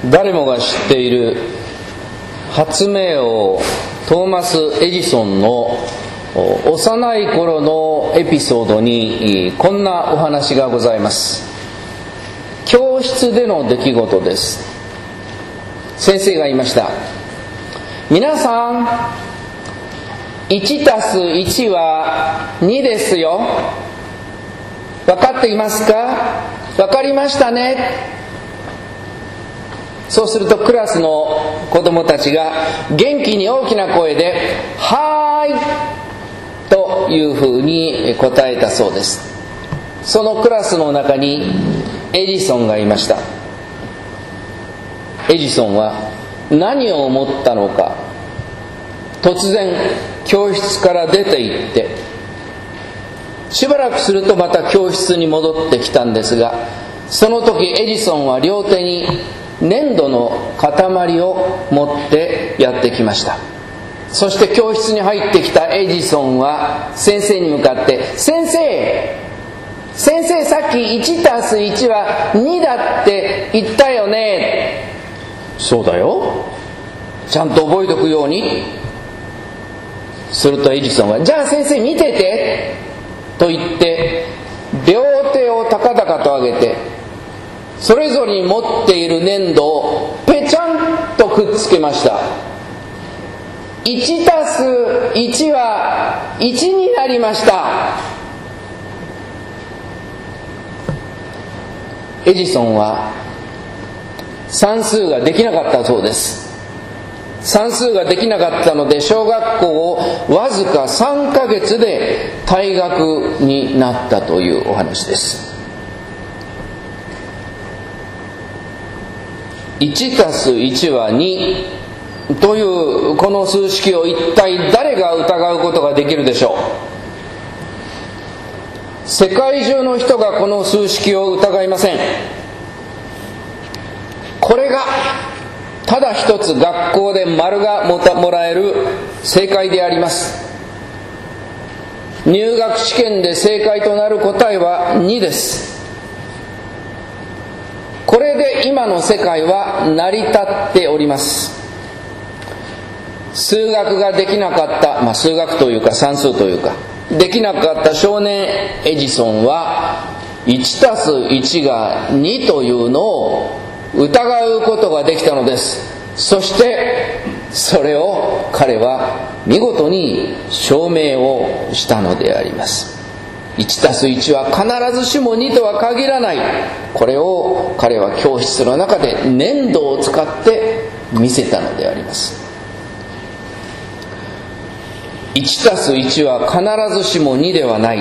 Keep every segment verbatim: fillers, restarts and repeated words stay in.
誰もが知っている発明王トーマス・エジソンの幼い頃のエピソードにこんなお話がございます。教室での出来事です。先生が言いました。皆さん、いちたすいちはにですよ。分かっていますか？分かりましたね。そうするとクラスの子供たちが元気に大きな声ではーいというふうに答えたそうです。そのクラスの中にエジソンがいました。エジソンは何を思ったのか、突然教室から出て行って、しばらくするとまた教室に戻ってきたんですが、その時エジソンは両手に粘土の塊を持ってやってきました。そして教室に入ってきたエジソンは先生に向かって、先生先生さっきいちたすいちはにだって言ったよね。そうだよ、ちゃんと覚えておくように。するとエジソンは、じゃあ先生見ててと言って両手を高々と上げて、それぞれに持っている粘土をぺちゃんとくっつけました。いちたすいちはいちになりました。エジソンは算数ができなかったそうです。算数ができなかったので小学校をわずかさんかげつで退学になったというお話です。いちたすいちはにというこの数式を一体誰が疑うことができるでしょう。世界中の人がこの数式を疑いません。これがただ一つ学校で丸がもらえる正解であります。入学試験で正解となる答えはにです。これで今の世界は成り立っております。数学ができなかった、まあ、数学というか算数というかできなかった少年エジソンはいちたすいちがにというのを疑うことができたのです。そしてそれを彼は見事に証明をしたのであります。いちたすいちは必ずしもにとは限らない。これを彼は教室の中で粘土を使って見せたのであります。いちたすいちは必ずしもにではない。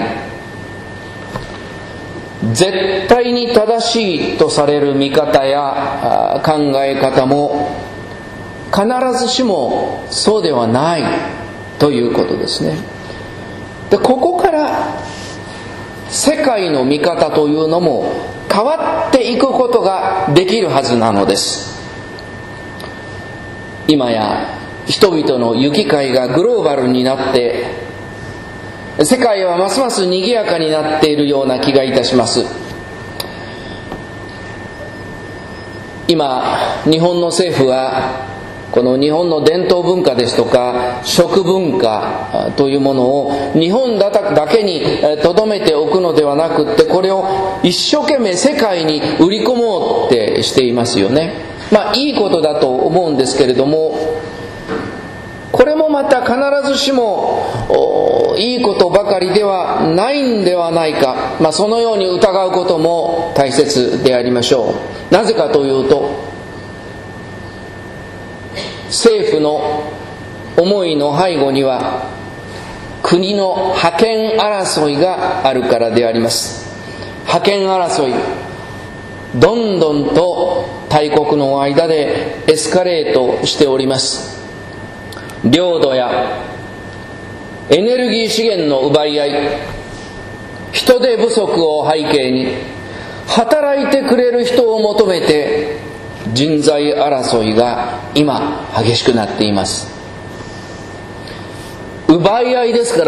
絶対に正しいとされる見方や考え方も必ずしもそうではないということですね。で、ここから世界の見方というのも変わっていくことができるはずなのです。今や人々の行き交いがグローバルになって世界はますます賑やかになっているような気がいたします。今日本の政府はこの日本の伝統文化ですとか食文化というものを日本だけに留めておくのではなくって、これを一生懸命世界に売り込もうってしていますよね。まあいいことだと思うんですけれども、これもまた必ずしもいいことばかりではないんではないか、まあ、そのように疑うことも大切でありましょう。なぜかというと、政府の思いの背後には国の覇権争いがあるからであります。覇権争い、どんどんと大国の間でエスカレートしております。領土やエネルギー資源の奪い合い、人手不足を背景に働いてくれる人を求めて人材争いが今激しくなっています。奪い合いですから、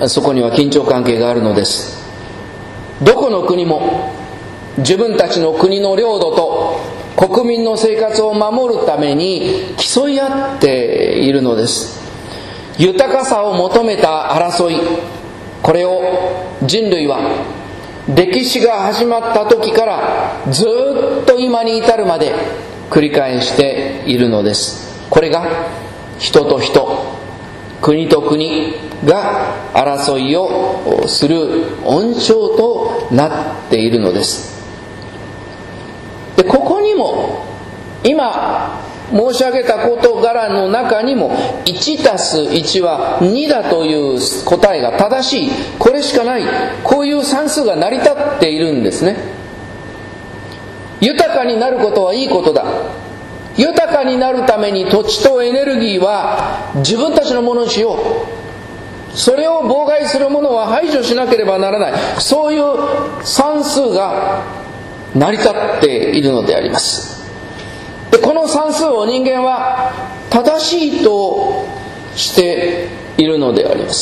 そこには緊張関係があるのです。どこの国も自分たちの国の領土と国民の生活を守るために競い合っているのです。豊かさを求めた争い、これを人類は歴史が始まった時からずっと今に至るまで繰り返しているのです。これが人と人、国と国が争いをする温床となっているのです。で、ここにも今申し上げた事柄の中にもいちたすいちはにだという答えが正しい、これしかない、こういう算数が成り立っているんですね。豊かになることはいいことだ。豊かになるために土地とエネルギーは自分たちのものにしよう。それを妨害するものは排除しなければならない。そういう算数が成り立っているのであります。で、この算数を人間は正しいとしているのであります。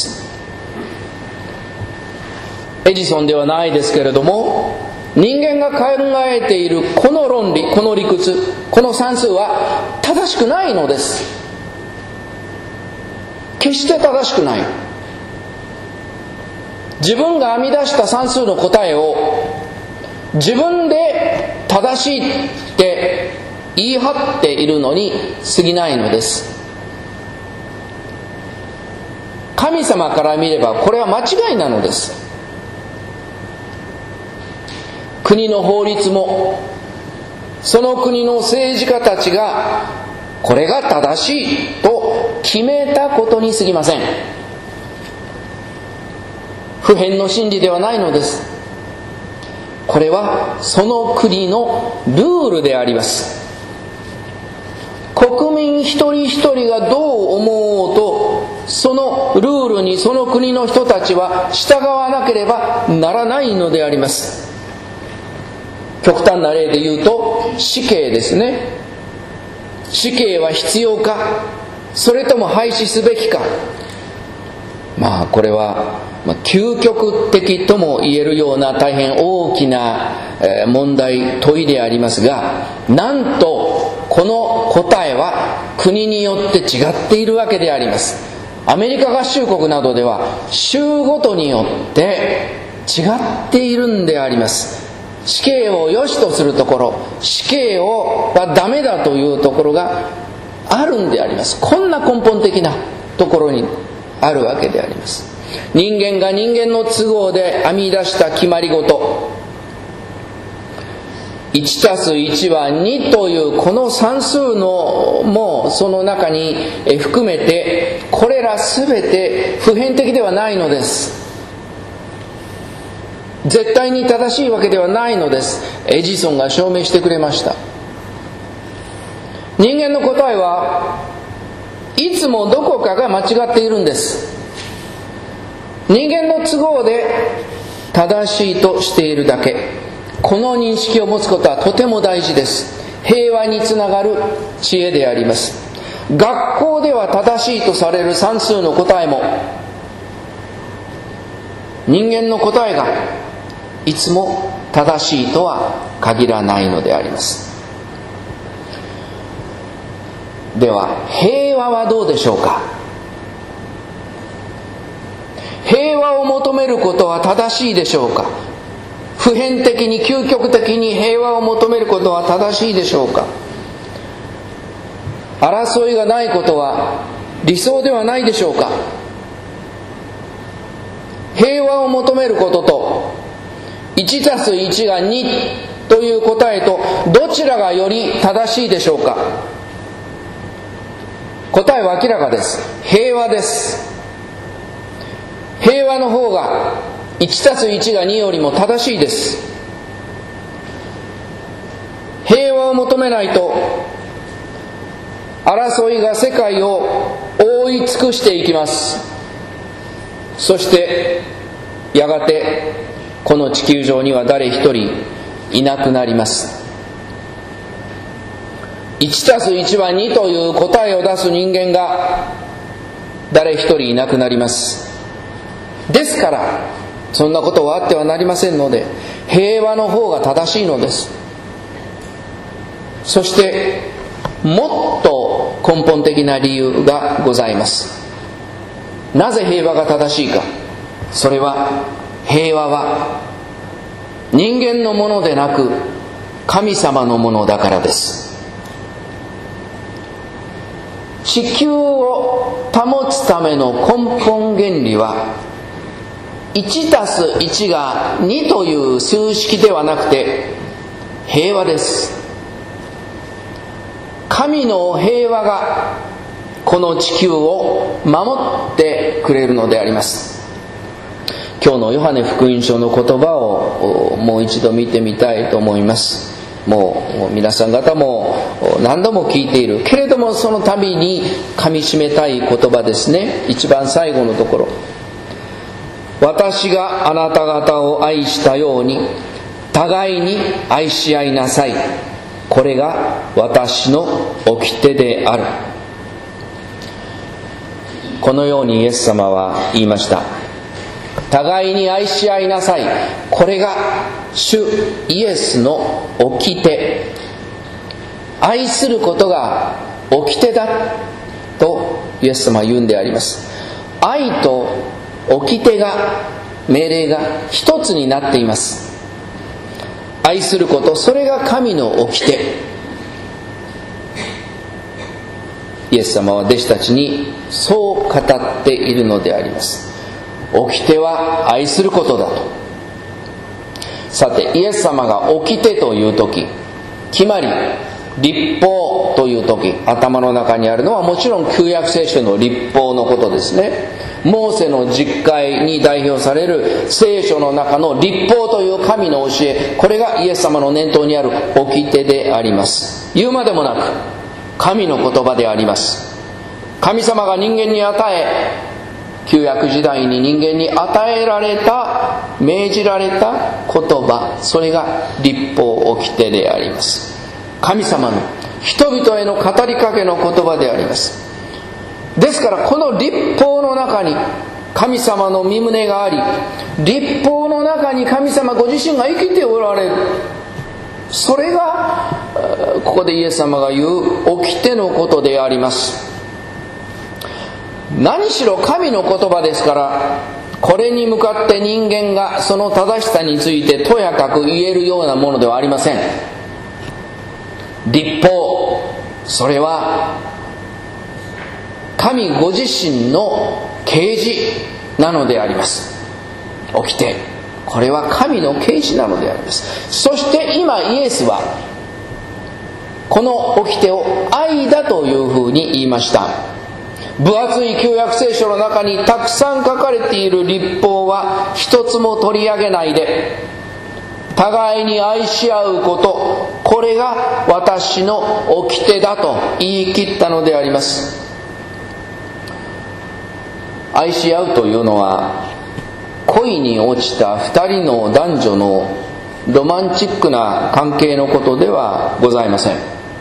エジソンではないですけれども、人間が考えているこの論理、この理屈、この算数は正しくないのです。決して正しくない。自分が編み出した算数の答えを自分で正しいって言い張っているのに過ぎないのです。神様から見ればこれは間違いなのです。国の法律もその国の政治家たちがこれが正しいと決めたことに過ぎません。不変の真理ではないのです。これはその国のルールであります。国民一人一人がどう思おうと、そのルールにその国の人たちは従わなければならないのであります。極端な例で言うと死刑ですね。死刑は必要か、それとも廃止すべきか。まあこれは究極的とも言えるような大変大きな問題問いでありますが、なんとこの答えは国によって違っているわけであります。アメリカ合衆国などでは州ごとによって違っているんであります。死刑を良しとするところ、死刑をはダメだというところがあるんであります。こんな根本的なところにあるわけであります。人間が人間の都合で編み出した決まり事、いちたすいちはにというこの算数のもその中に含めて、これらすべて普遍的ではないのです。絶対に正しいわけではないのです。エジソンが証明してくれました。人間の答えはいつもどこかが間違っているんです。人間の都合で正しいとしているだけ、この認識を持つことはとても大事です。平和につながる知恵であります。学校では正しいとされる算数の答えも、人間の答えがいつも正しいとは限らないのであります。では平和はどうでしょうか。平和を求めることは正しいでしょうか。普遍的に究極的に平和を求めることは正しいでしょうか。争いがないことは理想ではないでしょうか。平和を求めることといちたすいちがにという答えとどちらがより正しいでしょうか。答えは明らかです。平和です。平和の方がいちたすいちがによりも正しいです。平和を求めないと争いが世界を覆い尽くしていきます。そしてやがてこの地球上には誰一人いなくなります。いちたすいちはにという答えを出す人間が誰一人いなくなります。ですからそんなことはあってはなりませんので、平和の方が正しいのです。 そしてもっと根本的な理由がございます。なぜ平和が正しいか。それは平和は人間のものでなく神様のものだからです。地球を保つための根本原理は、いちたすいちがにという数式ではなくて平和です。神の平和がこの地球を守ってくれるのであります。今日のヨハネ福音書の言葉をもう一度見てみたいと思います。もう皆さん方も何度も聞いているけれども、その度に噛み締めたい言葉ですね。一番最後のところ、私があなた方を愛したように互いに愛し合いなさい。これが私の掟である。このようにイエス様は言いました。互いに愛し合いなさい。これが主イエスの掟。愛することが掟だとイエス様は言うんであります。愛と掟が、命令が一つになっています。愛すること、それが神の掟。イエス様は弟子たちにそう語っているのであります。掟は愛することだと。さて、イエス様が掟というとき、決まり、律法というとき、頭の中にあるのはもちろん旧約聖書の律法のことですね。モーセの実会に代表される聖書の中の律法という神の教え、これがイエス様の念頭にある掟であります。言うまでもなく神の言葉であります。神様が人間に与え、旧約時代に人間に与えられた、命じられた言葉、それが律法掟であります。神様の人々への語りかけの言葉であります。ですからこの律法の中に神様の御胸があり、律法の中に神様ご自身が生きておられる。それがここでイエス様が言う掟のことであります。何しろ神の言葉ですから、これに向かって人間がその正しさについてとやかく言えるようなものではありません。律法、それは神ご自身の啓示なのであります。掟、これは神の啓示なのであります。そして今イエスはこの掟を愛だというふうに言いました。分厚い旧約聖書の中にたくさん書かれている律法は一つも取り上げないで、互いに愛し合うこと、これが私の掟だと言い切ったのであります。愛し合うというのは恋に落ちた二人の男女のロマンチックな関係のことではございません。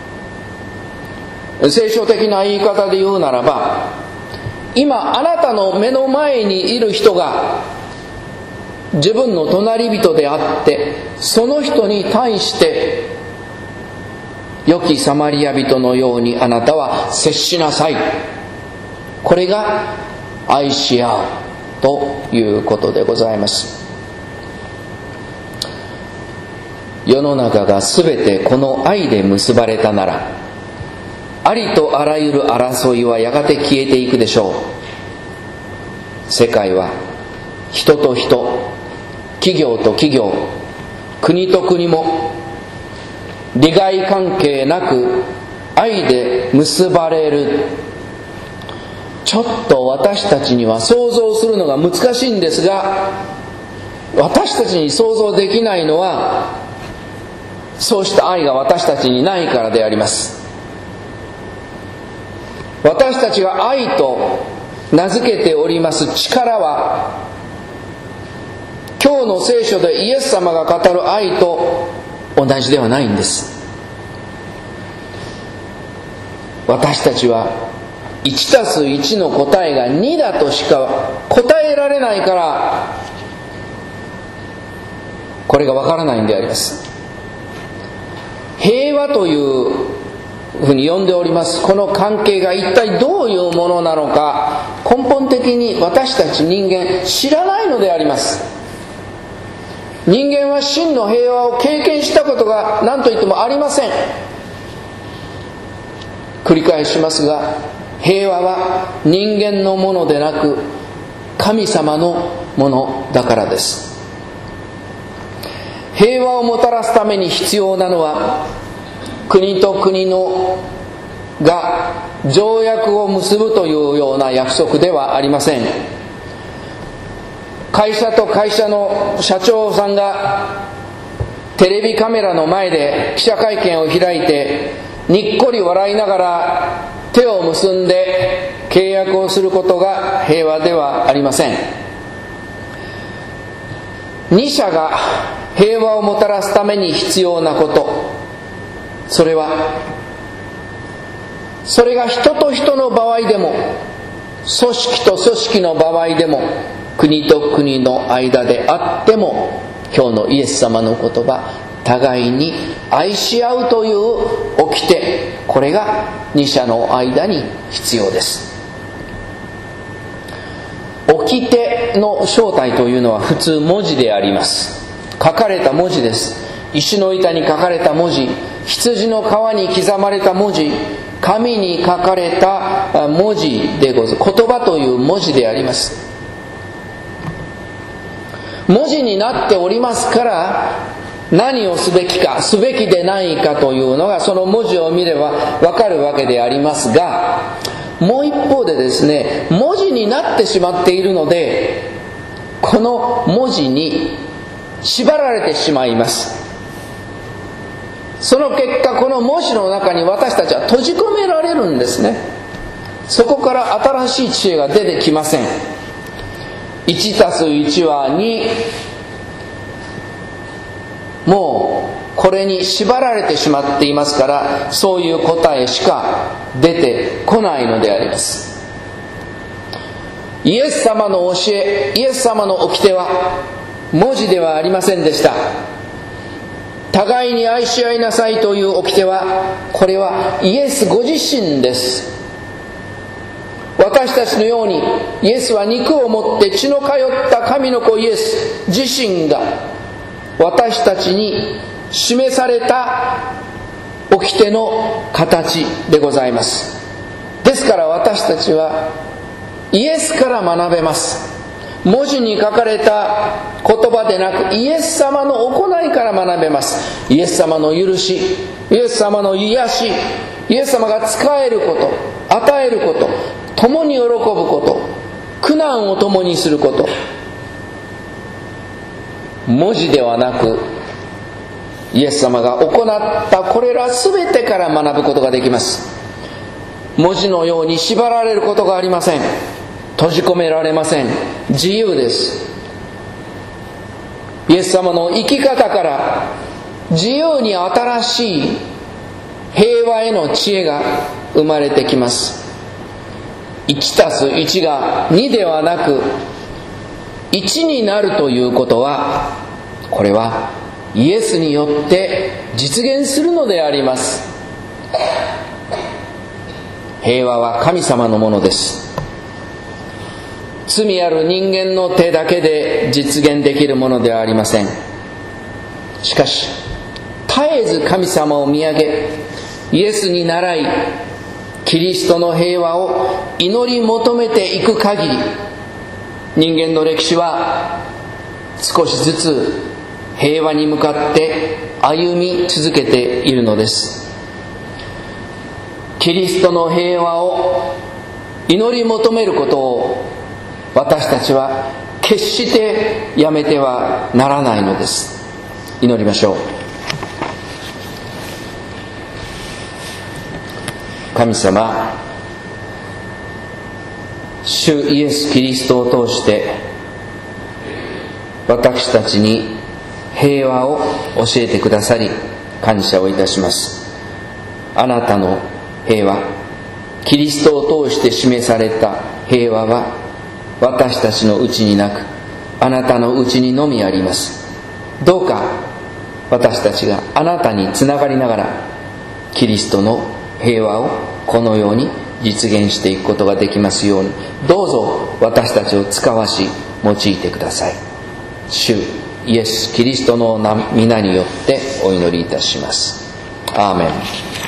聖書的な言い方で言うならば、今あなたの目の前にいる人が自分の隣人であって、その人に対して良きサマリア人のようにあなたは接しなさい。これが愛し合うということでございます。世の中がすべてこの愛で結ばれたなら、ありとあらゆる争いはやがて消えていくでしょう。世界は人と人、企業と企業、国と国も利害関係なく愛で結ばれる。ちょっと私たちには想像するのが難しいんですが、私たちに想像できないのはそうした愛が私たちにないからであります。私たちが愛と名付けております力は、今日の聖書でイエス様が語る愛と同じではないんです。私たちはいちたすいちの答えがにだとしか答えられないから、これがわからないんであります。 平和というふうに呼んでおります。この関係が一体どういうものなのか、根本的に私たち人間知らないのであります。人間は真の平和を経験したことが何と言ってもありません。繰り返しますが、平和は人間のものでなく神様のものだからです。平和をもたらすために必要なのは、国と国のが条約を結ぶというような約束ではありません。会社と会社の社長さんがテレビカメラの前で記者会見を開いて、にっこり笑いながら手を結んで契約をすることが平和ではありません。二者が平和をもたらすために必要なこと、それはそれが人と人の場合でも、組織と組織の場合でも、国と国の間であっても、今日のイエス様の言葉、互いに愛し合うという掟、これが二者の間に必要です。掟の正体というのは普通文字であります。書かれた文字です。石の板に書かれた文字、羊の皮に刻まれた文字、紙に書かれた文字でございます。言葉という文字であります。文字になっておりますから、何をすべきかすべきでないかというのがその文字を見ればわかるわけでありますが、もう一方でですね、文字になってしまっているので、この文字に縛られてしまいます。その結果、この文字の中に私たちは閉じ込められるんですね。そこから新しい知恵が出てきません。いちたすいちはに、もうこれに縛られてしまっていますから、そういう答えしか出てこないのであります。イエス様の教え、イエス様の掟は文字ではありませんでした。互いに愛し合いなさいという掟は、これはイエスご自身です。私たちのようにイエスは肉を持って血の通った神の子イエス自身が私たちに示された掟の形でございます。ですから私たちはイエスから学べます。文字に書かれた言葉でなく、イエス様の行いから学べます。イエス様の許し、イエス様の癒し、イエス様が仕えること、与えること、共に喜ぶこと、苦難を共にすること、文字ではなくイエス様が行ったこれら全てから学ぶことができます。文字のように縛られることがありません。閉じ込められません。自由です。イエス様の生き方から自由に新しい平和への知恵が生まれてきます。いちたすいちがにではなくいちになるということは、これはイエスによって実現するのであります。平和は神様のものです。罪ある人間の手だけで実現できるものではありません。しかし絶えず神様を見上げ、イエスに倣いキリストの平和を祈り求めていく限り、人間の歴史は少しずつ平和に向かって歩み続けているのです。キリストの平和を祈り求めることを私たちは決してやめてはならないのです。祈りましょう。神様、主イエス・キリストを通して私たちに平和を教えてくださり感謝をいたします。あなたの平和、キリストを通して示された平和は私たちのうちになく、あなたのうちにのみあります。どうか私たちがあなたにつながりながらキリストの平和をこのように実現していくことができますように、どうぞ私たちを使わし用いてください。主イエス・キリストの皆によってお祈りいたします。アーメン。